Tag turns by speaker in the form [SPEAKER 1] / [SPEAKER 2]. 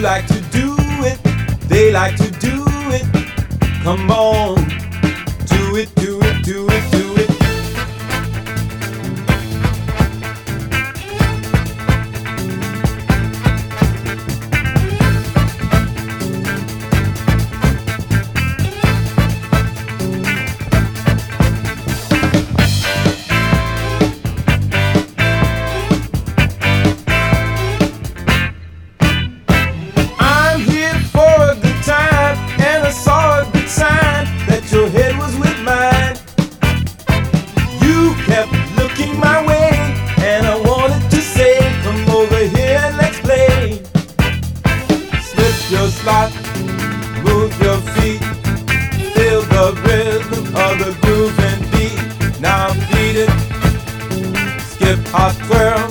[SPEAKER 1] like to do it, they like to do it. Come on, do it, do it, do it, do it. Your head was with mine. You kept looking my way, and I wanted to say, come over here and let's play. Slip your slot, move your feet, feel the rhythm of the groove and beat. Now beat it, skip, hop, twirl.